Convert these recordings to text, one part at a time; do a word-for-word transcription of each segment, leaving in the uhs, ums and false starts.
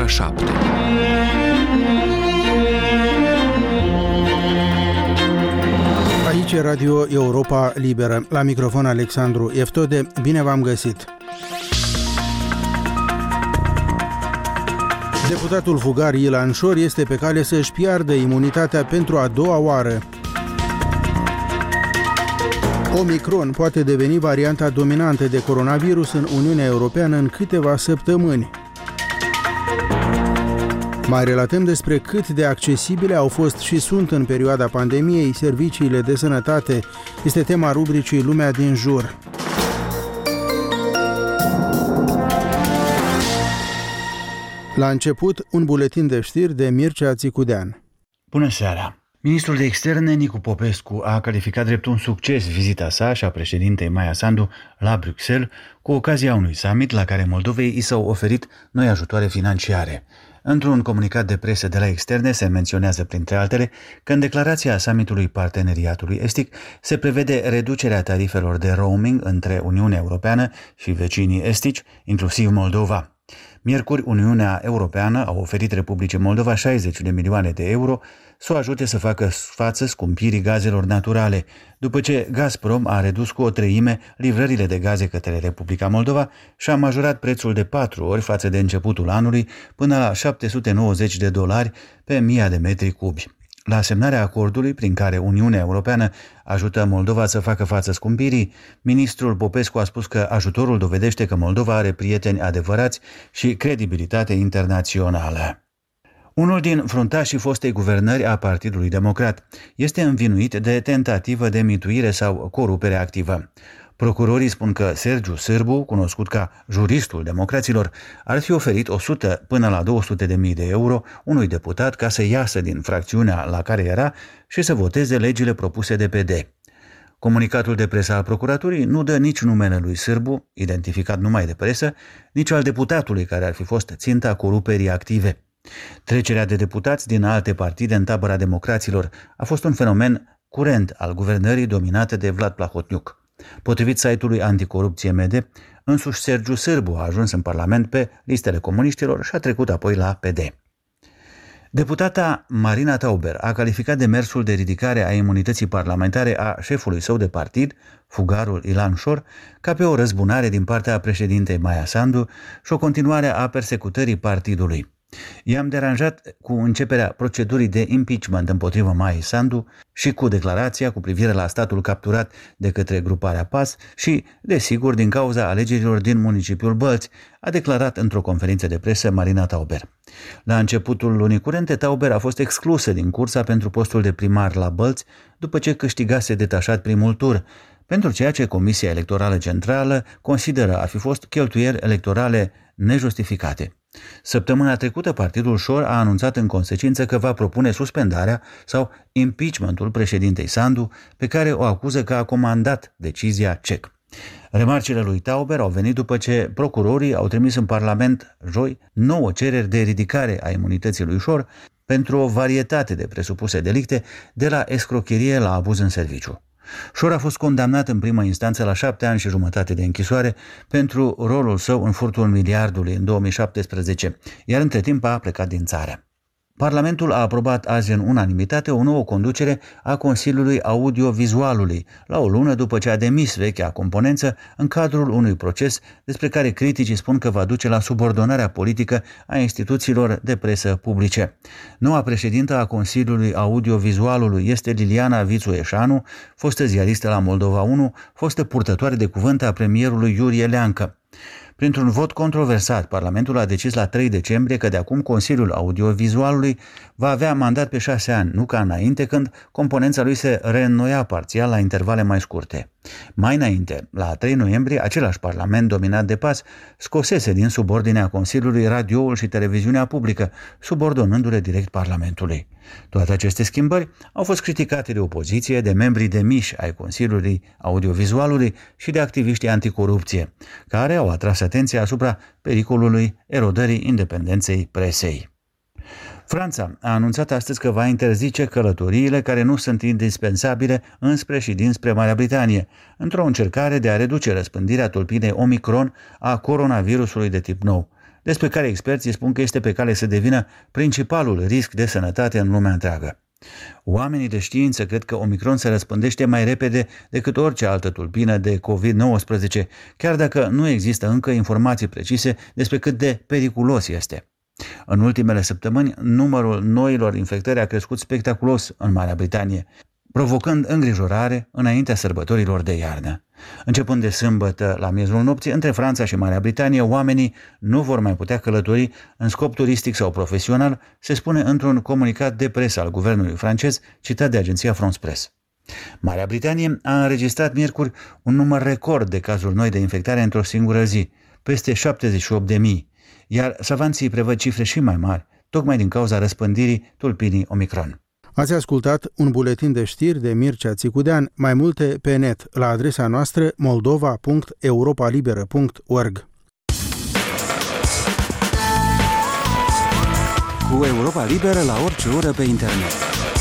șapte. Aici e Radio Europa Liberă. La microfon Alexandru Eftode. Bine v-am găsit! Deputatul fugar Ilan Șor este pe cale să-și piardă imunitatea pentru a doua oară. Omicron poate deveni varianta dominantă de coronavirus în Uniunea Europeană în câteva săptămâni. Mai relatăm despre cât de accesibile au fost și sunt în perioada pandemiei serviciile de sănătate. Este tema rubricii Lumea din jur. La început, un buletin de știri de Mircea Țicudean. Bună seara! Ministrul de Externe Nicu Popescu a calificat drept un succes vizita sa și a președintei Maia Sandu la Bruxelles cu ocazia unui summit la care Moldovei i s-au oferit noi ajutoare financiare. Într-un comunicat de presă de la Externe se menționează, printre altele, că în declarația summitului Parteneriatului Estic se prevede reducerea tarifelor de roaming între Uniunea Europeană și vecinii estici, inclusiv Moldova. Miercuri, Uniunea Europeană a oferit Republicii Moldova șaizeci de milioane de euro să o ajute să facă față scumpirii gazelor naturale, după ce Gazprom a redus cu o treime livrările de gaze către Republica Moldova și a majorat prețul de patru ori față de începutul anului până la șapte sute nouăzeci de dolari pe mie de metri cubi. La semnarea acordului prin care Uniunea Europeană ajută Moldova să facă față scumpirii, ministrul Popescu a spus că ajutorul dovedește că Moldova are prieteni adevărați și credibilitate internațională. Unul din fruntașii fostei guvernări a Partidului Democrat este învinuit de tentativă de mituire sau corupere activă. Procurorii spun că Sergiu Sârbu, cunoscut ca juristul democraților, ar fi oferit o sută până la două sute de mii de euro unui deputat ca să iasă din fracțiunea la care era și să voteze legile propuse de P D. Comunicatul de presă al procuraturii nu dă nici numele lui Sârbu, identificat numai de presă, nici al deputatului care ar fi fost ținta coruperii active. Trecerea de deputați din alte partide în tabăra democraților a fost un fenomen curent al guvernării dominate de Vlad Plahotniuc. Potrivit site-ului Anticorupție M D, însuși Sergiu Sârbu a ajuns în Parlament pe listele comuniștilor și a trecut apoi la P D. Deputata Marina Tauber a calificat demersul de ridicare a imunității parlamentare a șefului său de partid, fugarul Ilan Șor, ca pe o răzbunare din partea președintei Maia Sandu și o continuare a persecutării partidului. I-am deranjat cu începerea procedurii de impeachment împotriva Maiei Sandu și cu declarația cu privire la statul capturat de către gruparea P A S și, desigur, din cauza alegerilor din municipiul Bălți, a declarat într-o conferință de presă Marina Tauber. La începutul lunii curente, Tauber a fost exclusă din cursa pentru postul de primar la Bălți după ce câștigase detașat primul tur, pentru ceea ce Comisia Electorală Centrală consideră a fi fost cheltuieli electorale nejustificate. Săptămâna trecută, partidul Șor a anunțat în consecință că va propune suspendarea sau impeachmentul președintei Sandu, pe care o acuză că a comandat decizia C E C. Remarcile lui Tauber au venit după ce procurorii au trimis în Parlament joi nouă cereri de ridicare a imunității lui Șor pentru o varietate de presupuse delicte, de la escrocherie la abuz în serviciu. Șor a fost condamnat în primă instanță la șapte ani și jumătate de închisoare pentru rolul său în furtul miliardului în două mii șaptesprezece, iar între timp a plecat din țară. Parlamentul a aprobat azi în unanimitate o nouă conducere a Consiliului Audiovizualului, la o lună după ce a demis vechea componență în cadrul unui proces despre care criticii spun că va duce la subordonarea politică a instituțiilor de presă publice. Noua președintă a Consiliului Audiovizualului este Liliana Vițu-Eșanu, fostă ziaristă la Moldova unu, fostă purtătoare de cuvânt a premierului Iurie Leancă. Printr-un vot controversat, Parlamentul a decis la trei decembrie că de acum Consiliul Audiovizualului va avea mandat pe șase ani, nu ca înainte, când componența lui se reînnoia parțial la intervale mai scurte. Mai înainte, la trei noiembrie, același Parlament dominat de P A S scosese din subordinea Consiliului radioul și televiziunea publică, subordonându-le direct Parlamentului. Toate aceste schimbări au fost criticate de opoziție, de membrii demiși ai Consiliului Audiovizualului și de activiștii anticorupție, care au atras atenția asupra pericolului erodării independenței presei. Franța a anunțat astăzi că va interzice călătoriile care nu sunt indispensabile înspre și dinspre Marea Britanie, într-o încercare de a reduce răspândirea tulpinei Omicron a coronavirusului de tip nou. despre care experții spun că este pe cale să devină principalul risc de sănătate în lumea întreagă. Oamenii de știință cred că Omicron se răspândește mai repede decât orice altă tulpină de covid nouăsprezece, chiar dacă nu există încă informații precise despre cât de periculos este. În ultimele săptămâni, numărul noilor infectări a crescut spectaculos în Marea Britanie, provocând îngrijorare înaintea sărbătorilor de iarnă. Începând de sâmbătă la miezul nopții, între Franța și Marea Britanie, oamenii nu vor mai putea călători în scop turistic sau profesional, se spune într-un comunicat de presă al guvernului francez, citat de agenția France Presse. Marea Britanie a înregistrat miercuri un număr record de cazuri noi de infectare într-o singură zi, peste șaptezeci și opt de mii, iar savanții prevăd cifre și mai mari, tocmai din cauza răspândirii tulpinii Omicron. Ați ascultat un buletin de știri de Mircea Țicudean, mai multe pe net la adresa noastră moldova punct europalibera punct org. Cu Europa Liberă la orice oră pe internet.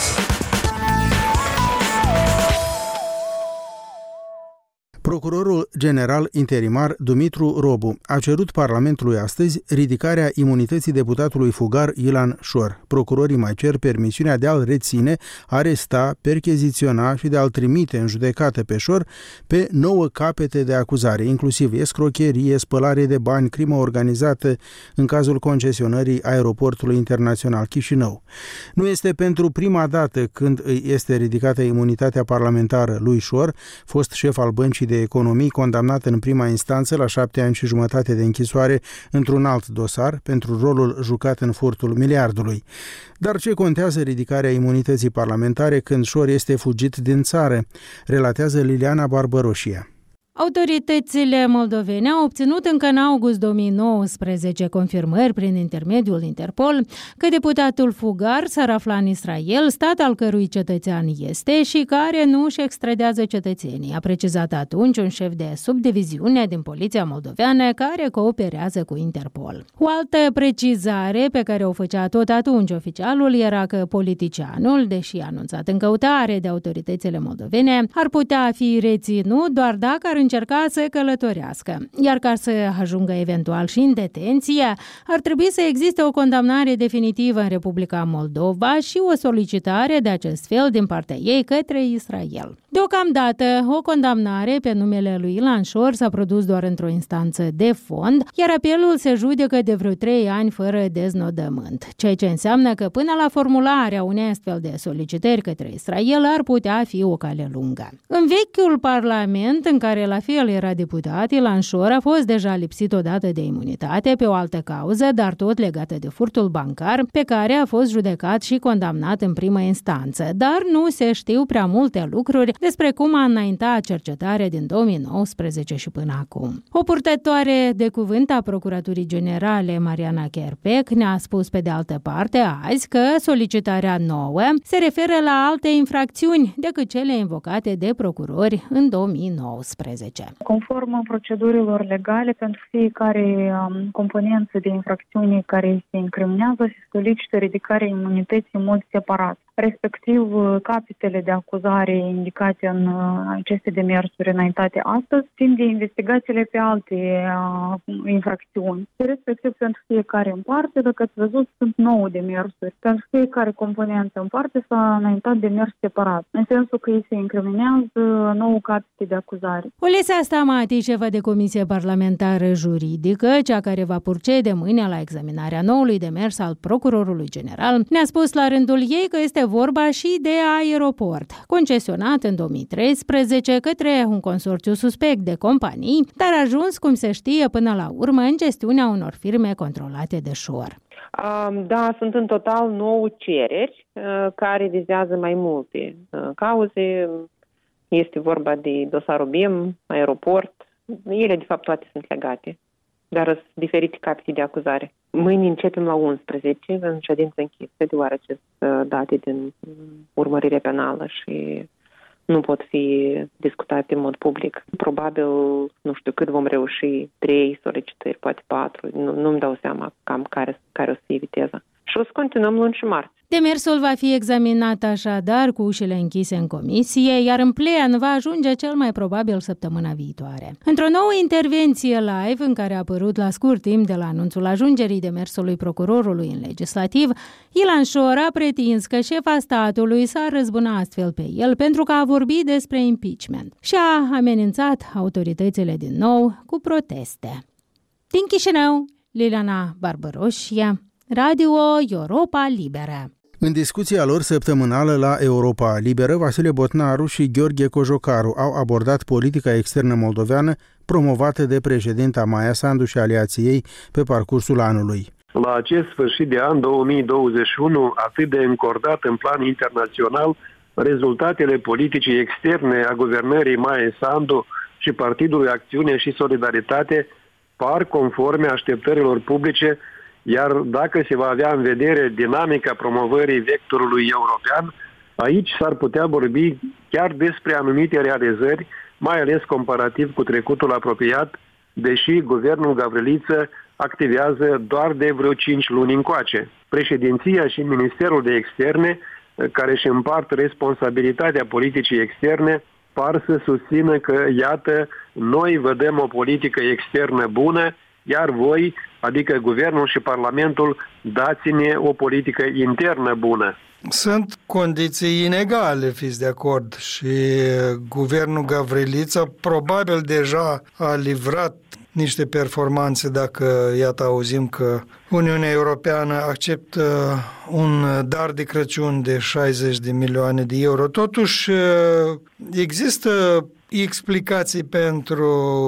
Procurorul general interimar Dumitru Robu a cerut Parlamentului astăzi ridicarea imunității deputatului fugar Ilan Șor. Procurorii mai cer permisiunea de a-l reține, aresta, percheziționa și de a-l trimite în judecată pe Șor pe nouă capete de acuzare, inclusiv escrocherie, spălare de bani, crimă organizată în cazul concesionării aeroportului internațional Chișinău. Nu este pentru prima dată când îi este ridicată imunitatea parlamentară lui Șor, fost șef al Băncii de Economii, condamnat în prima instanță la șapte ani și jumătate de închisoare într-un alt dosar pentru rolul jucat în furtul miliardului. Dar ce contează ridicarea imunității parlamentare când Șor este fugit din țară? Relatează Liliana Barbăroșia. Autoritățile moldovene au obținut încă în august două mii nouăsprezece confirmări prin intermediul Interpol că deputatul fugar s-ar afla în Israel, stat al cărui cetățean este și care nu își extradează cetățenii, a precizat atunci un șef de subdiviziune din Poliția Moldoveană care cooperează cu Interpol. O altă precizare pe care o făcea tot atunci oficialul era că politicianul, deși anunțat în căutare de autoritățile moldovene, ar putea fi reținut doar dacă ar încerca să călătorească. Iar ca să ajungă eventual și în detenție, ar trebui să existe o condamnare definitivă în Republica Moldova și o solicitare de acest fel din partea ei către Israel. Deocamdată, o condamnare pe numele lui Ilan Șor s-a produs doar într-o instanță de fond, iar apelul se judecă de vreo trei ani fără deznodământ, ceea ce înseamnă că până la formularea unei astfel de solicitări către Israel ar putea fi o cale lungă. În vechiul parlament, în care la fel era deputat, Ilan Șor a fost deja lipsit odată de imunitate pe o altă cauză, dar tot legată de furtul bancar, pe care a fost judecat și condamnat în primă instanță, dar nu se știu prea multe lucruri despre cum a înaintat cercetarea din două mii nouăsprezece și până acum. O purtătoare de cuvânt a Procuraturii Generale, Mariana Kerpec, ne-a spus pe de altă parte azi că solicitarea nouă se referă la alte infracțiuni decât cele invocate de procurori în două mii nouăsprezece. Conform procedurilor legale, pentru fiecare um, componență de infracțiune care se incriminează, se solicită ridicarea imunității în mod separat. Respectiv, capitele de acuzare indicate în aceste demersuri înaintate astăzi țin de investigațiile pe alte uh, infracțiuni. Respectiv, pentru fiecare în parte, dacă ați văzut, sunt nouă demersuri. Pentru fiecare componență în parte s-a înaintat demers separat, în sensul că ei se incriminează nouă capite de acuzare. Olesa Stamati, șefa de Comisie Parlamentară Juridică, cea care va procede mâine la examinarea noului demers al Procurorului General, ne-a spus la rândul ei că este vorba și de aeroport, concesionat în două mii treisprezece către un consorțiu suspect de companii, dar a ajuns, cum se știe, până la urmă în gestiunea unor firme controlate de Șor. Da, sunt în total nouă cereri care vizează mai multe cauze. Este vorba de dosarul B I M, aeroport. Ele, de fapt, toate sunt legate, dar sunt diferite capite de acuzare. Mâine începem la unsprezece, în ședință închisă, deoarece sunt date din urmărire penală și nu pot fi discutate în mod public. Probabil, nu știu cât vom reuși, trei solicitări, poate patru, nu, nu-mi dau seama cam care, care o să fie viteza. Și o să continuăm luni și marți. Demersul va fi examinat așadar cu ușile închise în comisie, iar în plen va ajunge cel mai probabil săptămâna viitoare. Într-o nouă intervenție live, în care a apărut la scurt timp de la anunțul ajungerii demersului procurorului în legislativ, Ilan Șor a pretins că șefa statului s-a răzbuna astfel pe el pentru că a vorbit despre impeachment și a amenințat autoritățile din nou cu proteste. Din Chișinău, Liliana Barbaroșia, Radio Europa Liberă. În discuția lor săptămânală la Europa Liberă, Vasile Botnaru și Gheorghe Cojocaru au abordat politica externă moldoveană promovată de președinta Maia Sandu și aliații ei pe parcursul anului. La acest sfârșit de an două mii douăzeci și unu, atât de încordat în plan internațional, rezultatele politicii externe a guvernării Maia Sandu și Partidului Acțiune și Solidaritate par conforme așteptărilor publice, iar dacă se va avea în vedere dinamica promovării vectorului european, aici s-ar putea vorbi chiar despre anumite realizări, mai ales comparativ cu trecutul apropiat, deși guvernul Gavriliță activează doar de vreo cinci luni încoace. Președinția și Ministerul de Externe, care își împart responsabilitatea politicii externe, par să susțină că, iată, noi vedem o politică externă bună, iar voi, adică Guvernul și Parlamentul, dați-ne o politică internă bună. Sunt condiții inegale, fiți de acord, și Guvernul Gavriliță probabil deja a livrat niște performanțe dacă, iată, auzim că Uniunea Europeană acceptă un dar de Crăciun de șaizeci de milioane de euro. Totuși, există explicații pentru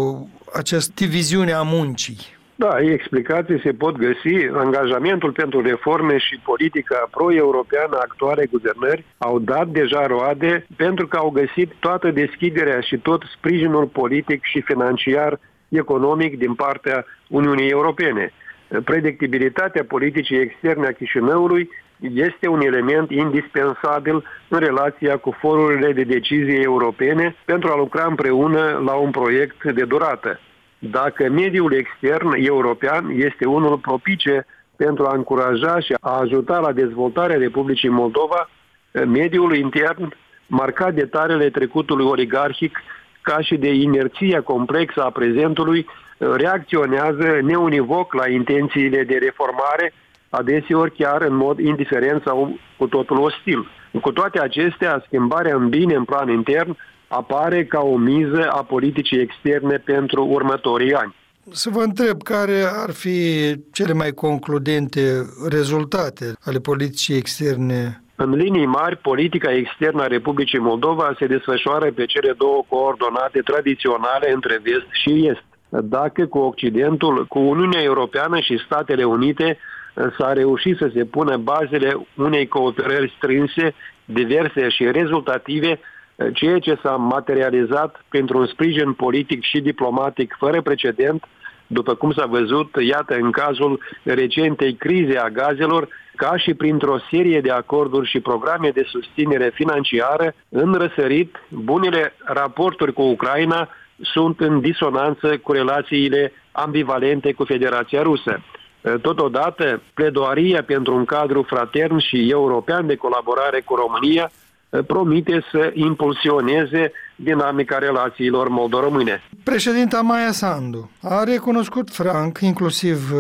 această diviziune a muncii. Da, explicații se pot găsi. Angajamentul pentru reforme și politica pro-europeană a actualei guvernări au dat deja roade pentru că au găsit toată deschiderea și tot sprijinul politic și financiar economic din partea Uniunii Europene. Predictibilitatea politicii externe a Chișinăului este un element indispensabil în relația cu forurile de decizie europene pentru a lucra împreună la un proiect de durată. Dacă mediul extern european este unul propice pentru a încuraja și a ajuta la dezvoltarea Republicii Moldova, mediul intern, marcat de tarele trecutului oligarhic, ca și de inerția complexă a prezentului, reacționează neunivoc la intențiile de reformare, adeseori chiar în mod indiferent sau cu totul ostil. Cu toate acestea, schimbarea în bine în plan intern apare ca o miză a politicii externe pentru următorii ani. Să vă întreb care ar fi cele mai concludente rezultate ale politicii externe. În linii mari, politica externă a Republicii Moldova se desfășoară pe cele două coordonate tradiționale între vest și est. Dacă cu Occidentul, cu Uniunea Europeană și Statele Unite s-a reușit să se pună bazele unei cooperări strânse, diverse și rezultative, ceea ce s-a materializat printr-un sprijin politic și diplomatic fără precedent, după cum s-a văzut, iată, în cazul recentei crize a gazelor, ca și printr-o serie de acorduri și programe de susținere financiară, în răsărit, bunele raporturi cu Ucraina sunt în disonanță cu relațiile ambivalente cu Federația Rusă. Totodată, pledoaria pentru un cadru fratern și european de colaborare cu România promite să impulsioneze dinamica relațiilor moldo-române. Președinta Maia Sandu a recunoscut franc, inclusiv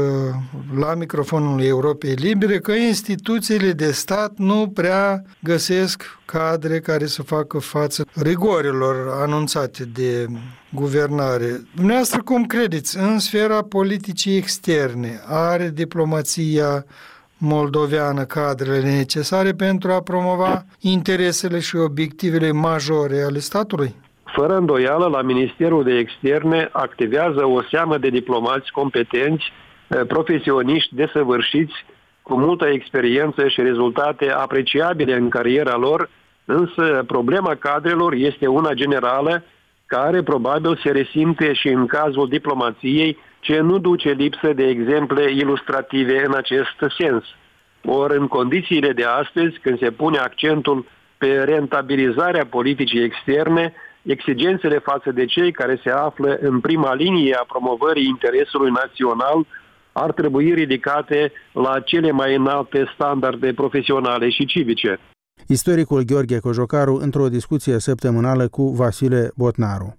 la microfonul Europei Libere, că instituțiile de stat nu prea găsesc cadre care să facă față rigorilor anunțate de guvernare. Dumneavoastră, cum credeți, în sfera politicii externe are diplomația moldoveană cadrele necesare pentru a promova interesele și obiectivele majore ale statului? Fără îndoială, la Ministerul de Externe activează o seamă de diplomați competenți, profesioniști desăvârșiți, cu multă experiență și rezultate apreciabile în cariera lor, însă problema cadrelor este una generală, care probabil se resimte și în cazul diplomației, ce nu duce lipsă de exemple ilustrative în acest sens. Ori în condițiile de astăzi, când se pune accentul pe rentabilizarea politicii externe, exigențele față de cei care se află în prima linie a promovării interesului național ar trebui ridicate la cele mai înalte standarde profesionale și civice. Istoricul Gheorghe Cojocaru într-o discuție săptămânală cu Vasile Botnaru.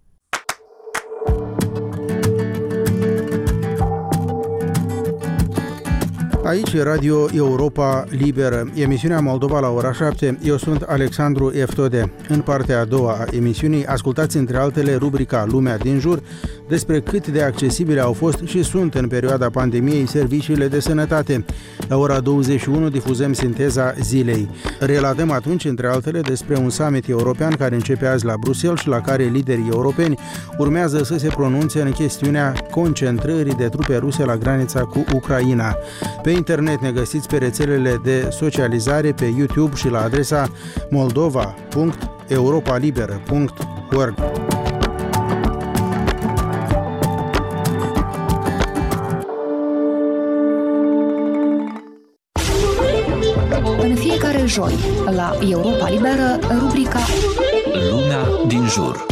Aici e Radio Europa Liberă, emisiunea Moldova la ora șapte. Eu sunt Alexandru Eftode. În partea a doua a emisiunii ascultați între altele rubrica Lumea din jur, despre cât de accesibile au fost și sunt în perioada pandemiei serviciile de sănătate. La ora douăzeci și unu difuzăm sinteza zilei. Relatăm atunci între altele despre un summit european care începe azi la Bruxelles și la care liderii europeni urmează să se pronunțe în chestiunea concentrării de trupe ruse la granița cu Ucraina. Pe internet ne găsiți pe rețelele de socializare, pe YouTube și la adresa moldova punct europalibera punct org. În fiecare joi, la Europa Liberă, rubrica Lumea din jur.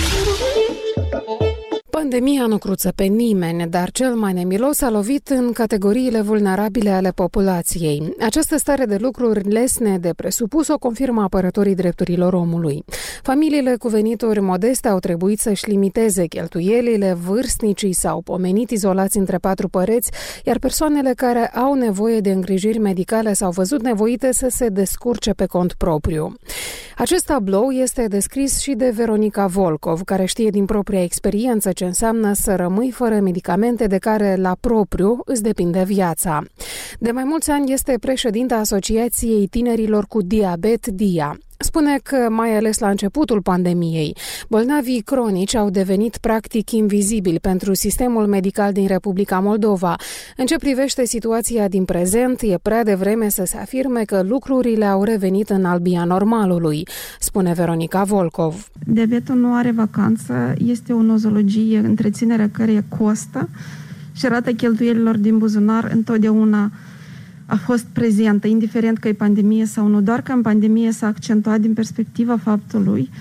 Pandemia nu cruță pe nimeni, dar cel mai nemilos a lovit în categoriile vulnerabile ale populației. Această stare de lucruri lesne de presupus o confirmă apărătorii drepturilor omului. Familiile cu venituri modeste au trebuit să-și limiteze cheltuielile, vârstnicii s-au pomenit izolați între patru păreți, iar persoanele care au nevoie de îngrijiri medicale s-au văzut nevoite să se descurce pe cont propriu. Acest tablou este descris și de Veronica Volkov, care știe din propria experiență ce înseamnă să rămâi fără medicamente de care la propriu îți depinde viața. De mai mulți ani este președinta Asociației Tinerilor cu Diabet D I A. Spune că, mai ales la începutul pandemiei, bolnavii cronici au devenit practic invizibili pentru sistemul medical din Republica Moldova. În ce privește situația din prezent, e prea devreme să se afirme că lucrurile au revenit în albia normalului, spune Veronica Volkov. Diabetul nu are vacanță, este o nozologie, întreținerea care costă și rata cheltuielilor din buzunar întotdeauna a fost prezentă, indiferent că e pandemie sau nu, doar că în pandemie s-a accentuat din perspectiva faptului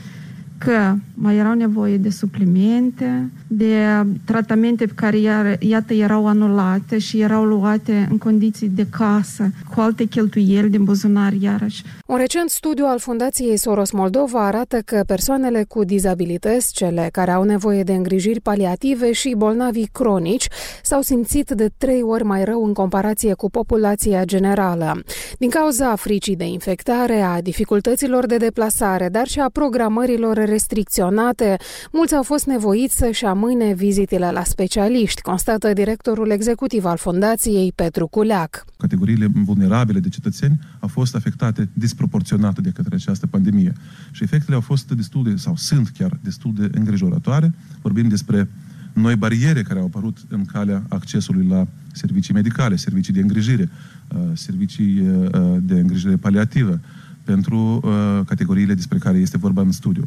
că mai erau nevoie de suplimente, de tratamente pe care, iar, iată, erau anulate și erau luate în condiții de casă, cu alte cheltuieli din buzunar, iarăși. Un recent studiu al Fundației Soros Moldova arată că persoanele cu dizabilități, cele care au nevoie de îngrijiri paliative și bolnavii cronici, s-au simțit de trei ori mai rău în comparație cu populația generală. Din cauza fricii de infectare, a dificultăților de deplasare, dar și a programărilor restricționate, mulți au fost nevoiți să-și amâne vizitele la specialiști, constată directorul executiv al Fundației, Petru Culeac. Categoriile vulnerabile de cetățeni au fost afectate disproporționat de către această pandemie și efectele au fost destul de, sau sunt chiar destul de îngrijorătoare. Vorbim despre noi bariere care au apărut în calea accesului la servicii medicale, servicii de îngrijire, servicii de îngrijire paliativă pentru categoriile despre care este vorba în studiu.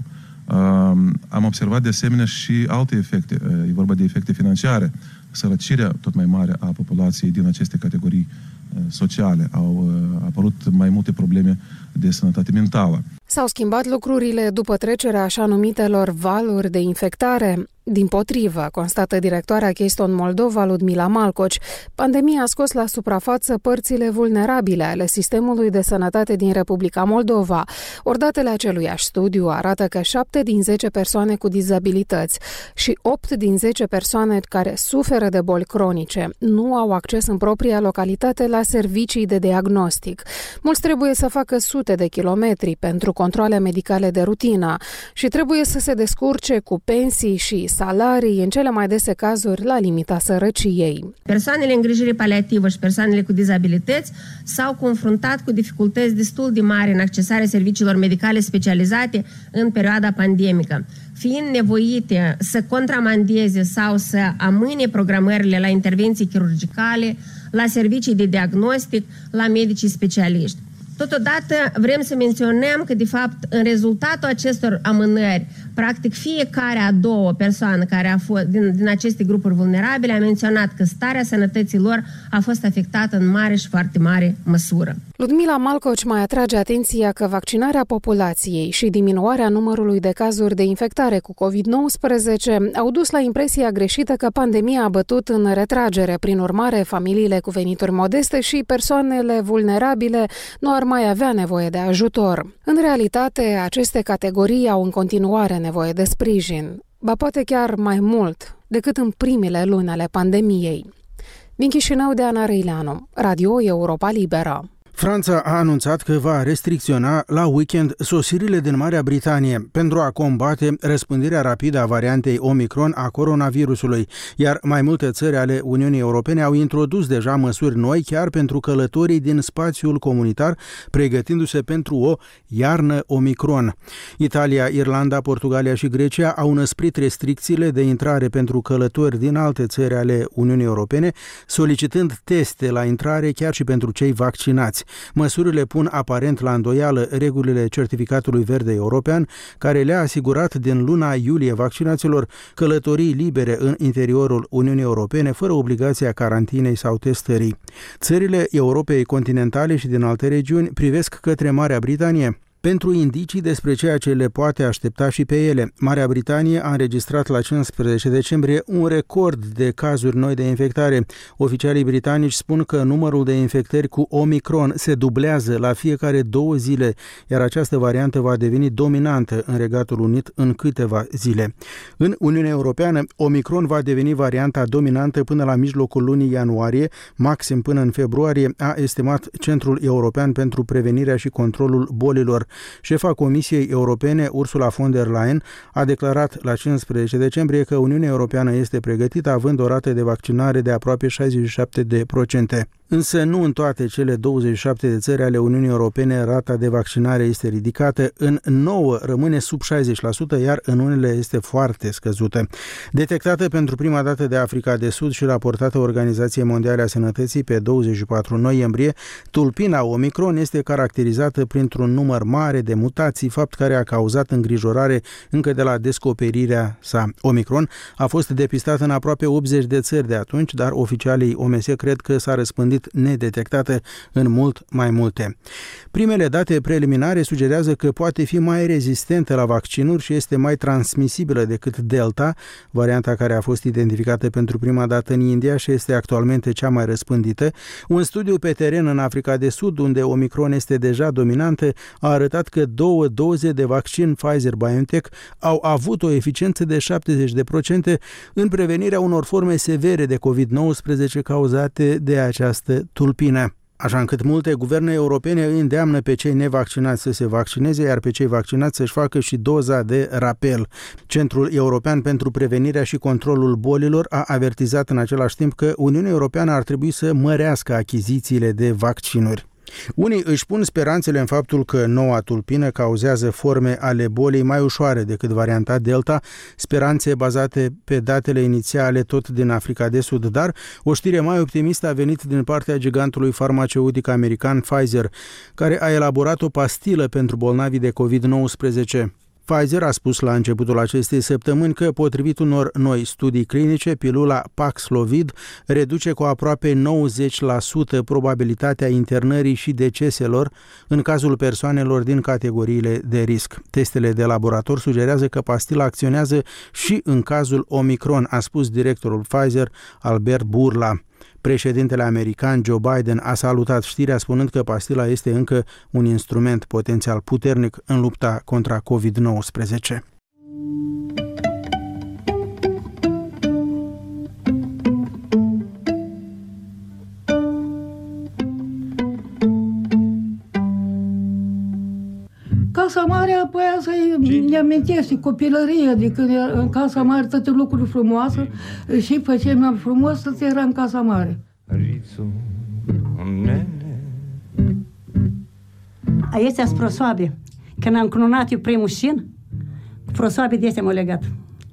Am observat de asemenea și alte efecte. E vorba de efecte financiare. Sărăcirea tot mai mare a populației din aceste categorii sociale. Au apărut mai multe probleme de sănătate mentală. S-au schimbat lucrurile după trecerea așa numitelor valuri de infectare? Dimpotrivă, constată directoarea Keystone Moldova, Ludmila Malcoci, pandemia a scos la suprafață părțile vulnerabile ale sistemului de sănătate din Republica Moldova. Ori datele aceluiași studiu arată că șapte din zece persoane cu dizabilități și opt din zece persoane care suferă de boli cronice nu au acces în propria localitate la servicii de diagnostic. Mulți trebuie să facă sute de kilometri pentru controale medicale de rutină și trebuie să se descurce cu pensii și salarii, în cele mai dese cazuri, la limita sărăciei. Persoanele în îngrijire paliativă și persoanele cu dizabilități s-au confruntat cu dificultăți destul de mari în accesarea serviciilor medicale specializate în perioada pandemică, fiind nevoite să contramandeze sau să amâne programările la intervenții chirurgicale, la servicii de diagnostic, la medicii specialiști. Totodată vrem să menționăm că, de fapt, în rezultatul acestor amânări, practic fiecare a doua persoană care a fost din, din aceste grupuri vulnerabile a menționat că starea sănătății lor a fost afectată în mare și foarte mare măsură. Ludmila Malcoci mai atrage atenția că vaccinarea populației și diminuarea numărului de cazuri de infectare cu covid nouăsprezece au dus la impresia greșită că pandemia a bătut în retragere. Prin urmare, familiile cu venituri modeste și persoanele vulnerabile nu ar mai avea nevoie de ajutor. În realitate, aceste categorii au în continuare nevoie de sprijin, ba poate chiar mai mult decât în primele luni ale pandemiei. Din Chișinău, de Ana Răileanu, Radio Europa Liberă. Franța a anunțat că va restricționa la weekend sosirile din Marea Britanie pentru a combate răspândirea rapidă a variantei Omicron a coronavirusului, iar mai multe țări ale Uniunii Europene au introdus deja măsuri noi chiar pentru călătorii din spațiul comunitar, pregătindu-se pentru o iarnă Omicron. Italia, Irlanda, Portugalia și Grecia au năsprit restricțiile de intrare pentru călători din alte țări ale Uniunii Europene, solicitând teste la intrare chiar și pentru cei vaccinați. Măsurile pun aparent la îndoială regulile certificatului verde european, care le-a asigurat din luna iulie vaccinaților călătorii libere în interiorul Uniunii Europene, fără obligația carantinei sau testării. Țările Europei continentale și din alte regiuni privesc către Marea Britanie pentru indicii despre ceea ce le poate aștepta și pe ele. Marea Britanie a înregistrat la cincisprezece decembrie un record de cazuri noi de infectare. Oficialii britanici spun că numărul de infectări cu Omicron se dublează la fiecare două zile, iar această variantă va deveni dominantă în Regatul Unit în câteva zile. În Uniunea Europeană, Omicron va deveni varianta dominantă până la mijlocul lunii ianuarie, maxim până în februarie, a estimat Centrul European pentru Prevenirea și Controlul Bolilor. Șefa Comisiei Europene, Ursula von der Leyen, a declarat la cincisprezece decembrie că Uniunea Europeană este pregătită având o rată de vaccinare de aproape șaizeci și șapte de procente. Însă nu în toate cele douăzeci și șapte de țări ale Uniunii Europene rata de vaccinare este ridicată, în nouă rămâne sub șaizeci la sută, iar în unele este foarte scăzută. Detectată pentru prima dată de Africa de Sud și raportată Organizației Mondiale a Sănătății pe douăzeci și patru noiembrie, tulpina Omicron este caracterizată printr-un număr mare de mutații, fapt care a cauzat îngrijorare încă de la descoperirea sa. Omicron a fost depistat în aproape optzeci de țări de atunci, dar oficialii O M S cred că s-a răspândit nedetectată în mult mai multe. Primele date preliminare sugerează că poate fi mai rezistentă la vaccinuri și este mai transmisibilă decât Delta, varianta care a fost identificată pentru prima dată în India și este actualmente cea mai răspândită. Un studiu pe teren în Africa de Sud, unde Omicron este deja dominantă, a arătat că două doze de vaccin Pfizer-BioNTech au avut o eficiență de șaptezeci de procente în prevenirea unor forme severe de covid nouăsprezece cauzate de această tulpină. Așa încât multe guverne europene îi îndeamnă pe cei nevaccinați să se vaccineze, iar pe cei vaccinați să-și facă și doza de rapel. Centrul European pentru Prevenirea și Controlul Bolilor a avertizat în același timp că Uniunea Europeană ar trebui să mărească achizițiile de vaccinuri. Unii își pun speranțele în faptul că noua tulpină cauzează forme ale bolii mai ușoare decât varianta Delta, speranțe bazate pe datele inițiale tot din Africa de Sud, dar o știre mai optimistă a venit din partea gigantului farmaceutic american Pfizer, care a elaborat o pastilă pentru bolnavii de covid nouăsprezece. Pfizer a spus la începutul acestei săptămâni că, potrivit unor noi studii clinice, pilula Paxlovid reduce cu aproape nouăzeci la sută probabilitatea internării și deceselor în cazul persoanelor din categoriile de risc. Testele de laborator sugerează că pastila acționează și în cazul Omicron, a spus directorul Pfizer, Albert Bourla. Președintele american Joe Biden a salutat știrea spunând că pastila este încă un instrument potențial puternic în lupta contra covid nouăsprezece. Casa Mare, apoi să-i amintește copilăria, de când era în Casa Mare toate lucruri frumoase și făceam mai frumos să era în Casa Mare. Aici sunt prosoabe. Când am cununat eu primul șin, prosoabe de astea m-au legat.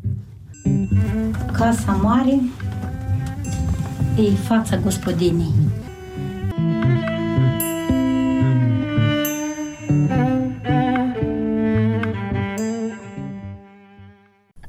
Casa Mare e fața gospodinii.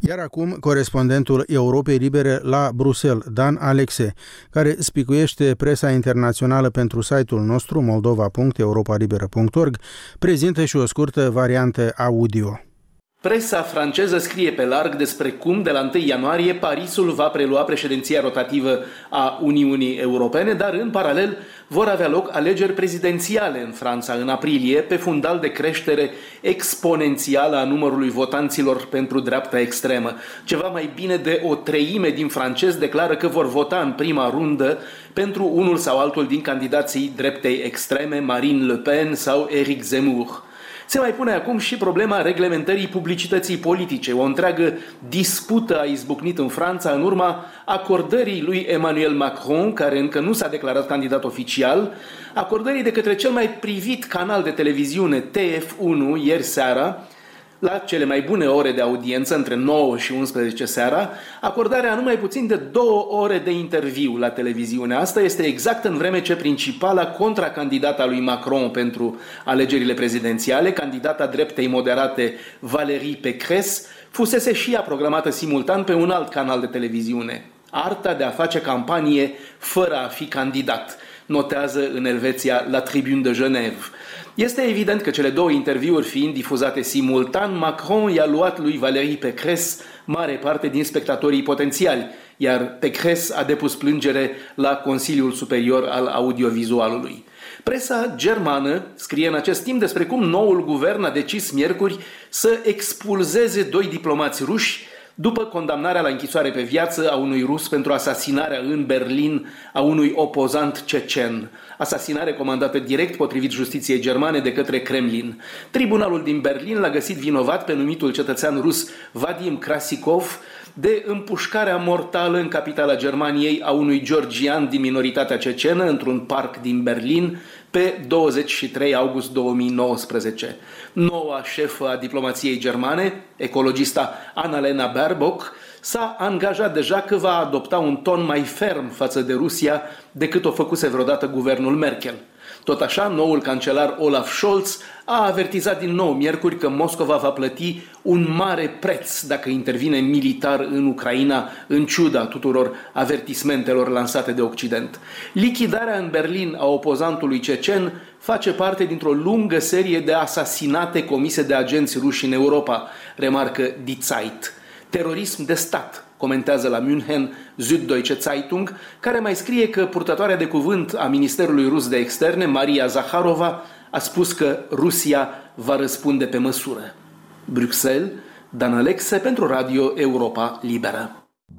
Iar acum, corespondentul Europei Libere la Bruxelles, Dan Alexe, care spicuiește presa internațională pentru site-ul nostru moldova punct europa liberă punct org, prezintă și o scurtă variantă audio. Presa franceză scrie pe larg despre cum, de la întâi ianuarie, Parisul va prelua președinția rotativă a Uniunii Europene, dar în paralel vor avea loc alegeri prezidențiale în Franța în aprilie, pe fundal de creștere exponențială a numărului votanților pentru dreapta extremă. Ceva mai bine de o treime din francezi declară că vor vota în prima rundă pentru unul sau altul din candidații dreptei extreme, Marine Le Pen sau Éric Zemmour. Se mai pune acum și problema reglementării publicității politice. O întreagă dispută a izbucnit în Franța în urma acordării lui Emmanuel Macron, care încă nu s-a declarat candidat oficial, acordării de către cel mai privit canal de televiziune T F unu ieri seara, la cele mai bune ore de audiență, între nouă și unsprezece seara, acordarea numai puțin de două ore de interviu la televiziune. Asta este exact în vreme ce principala contracandidata lui Macron pentru alegerile prezidențiale, candidata dreptei moderate Valérie Pécresse, fusese și ea programată simultan pe un alt canal de televiziune. Arta de a face campanie fără a fi candidat, notează în Elveția La Tribune de Genève. Este evident că cele două interviuri fiind difuzate simultan, Macron i-a luat lui Valérie Pécresse mare parte din spectatorii potențiali, iar Pécresse a depus plângere la Consiliul Superior al Audiovizualului. Presa germană scrie în acest timp despre cum noul guvern a decis miercuri să expulzeze doi diplomați ruși după condamnarea la închisoare pe viață a unui rus pentru asasinarea în Berlin a unui opozant cecen. Asasinare comandată direct, potrivit justiției germane, de către Kremlin. Tribunalul din Berlin l-a găsit vinovat pe numitul cetățean rus Vadim Krasikov de împușcarea mortală în capitala Germaniei a unui georgian din minoritatea cecenă într-un parc din Berlin pe douăzeci și trei august două mii nouăsprezece. Noua șefă a diplomației germane, ecologista Annalena Baerbock, s-a angajat deja că va adopta un ton mai ferm față de Rusia decât o făcuse vreodată guvernul Merkel. Tot așa, noul cancelar Olaf Scholz a avertizat din nou miercuri că Moscova va plăti un mare preț dacă intervine militar în Ucraina, în ciuda tuturor avertismentelor lansate de Occident. Lichidarea în Berlin a opozantului cecen face parte dintr-o lungă serie de asasinate comise de agenți ruși în Europa, remarcă Die Zeit. Terorism de stat, comentează la München Süddeutsche Zeitung, care mai scrie că purtătoarea de cuvânt a Ministerului Rus de Externe, Maria Zakharova, a spus că Rusia va răspunde pe măsură. Bruxelles, Dan Alexe pentru Radio Europa Liberă.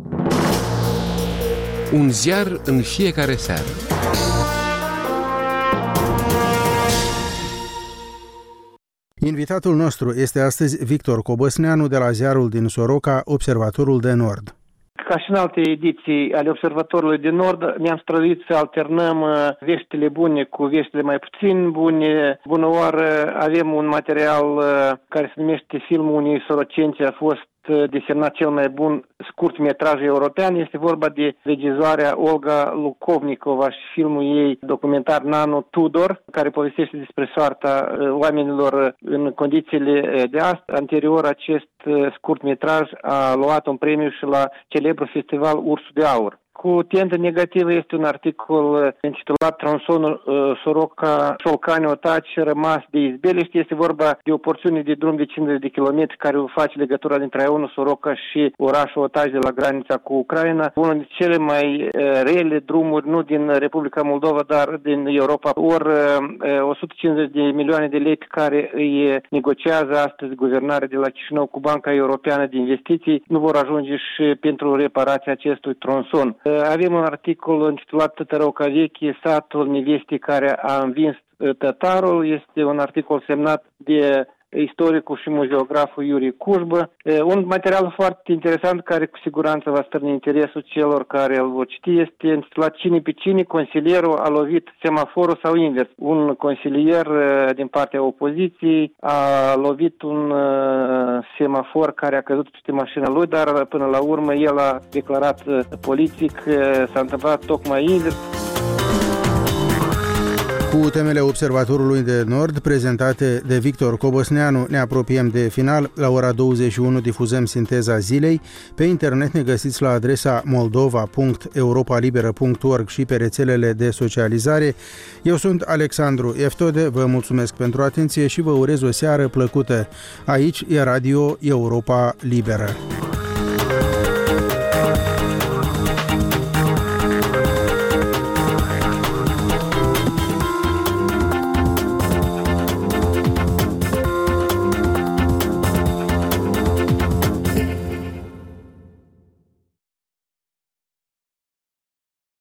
Un ziar în fiecare seară. Invitatul nostru este astăzi Victor Cobăsneanu de la ziarul din Soroca, Observatorul de Nord. Ca și în alte ediții ale Observatorului de Nord, ne-am străduit să alternăm veștile bune cu veștile mai puțin bune. Bună oară, avem un material care se numește Filmul unei sorocențe, a fost desemnat cel mai bun scurtmetraj european. Este vorba de regizoarea Olga Lukovnikova și filmul ei documentar Nano Tudor, care povestește despre soarta oamenilor în condițiile de astăzi. Anterior, acest scurtmetraj a luat un premiu și la celebrul festival Ursul de Aur. Cu tentă negativă este un articol intitulat Tronsonul uh, Soroca Șolcani Otaci rămas de izbeliște. Este vorba de o porțiune de drum de cincizeci de kilometri care face legătura dintre raionul Soroca și orașul Otaci de la granița cu Ucraina. Unul dintre cele mai uh, rele drumuri, nu din Republica Moldova, dar din Europa. Ori uh, o sută cincizeci de milioane de lei pe care îi negociază astăzi guvernarea de la Chișinău cu Banca Europeană de Investiții nu vor ajunge și pentru reparația acestui tronson. Avem un articol intitulat Tătăroca Veche, satul nevestii care a învins tătarul. Este un articol semnat de istoricul și muzeograful Iuri Cușbă. Un material foarte interesant care cu siguranță va stârni interesul celor care îl vor citi. Este intitulat Cine pe cine, consilierul a lovit semaforul sau invers. Un consilier din partea opoziției a lovit un semafor care a căzut peste mașina lui, dar până la urmă el a declarat politic. S-a întâmplat tocmai invers. Cu temele Observatorului de Nord, prezentate de Victor Cobosneanu, ne apropiem de final. La ora douăzeci și unu difuzăm sinteza zilei. Pe internet ne găsiți la adresa moldova punct europa liberă punct org și pe rețelele de socializare. Eu sunt Alexandru Eftode, vă mulțumesc pentru atenție și vă urez o seară plăcută. Aici e Radio Europa Liberă.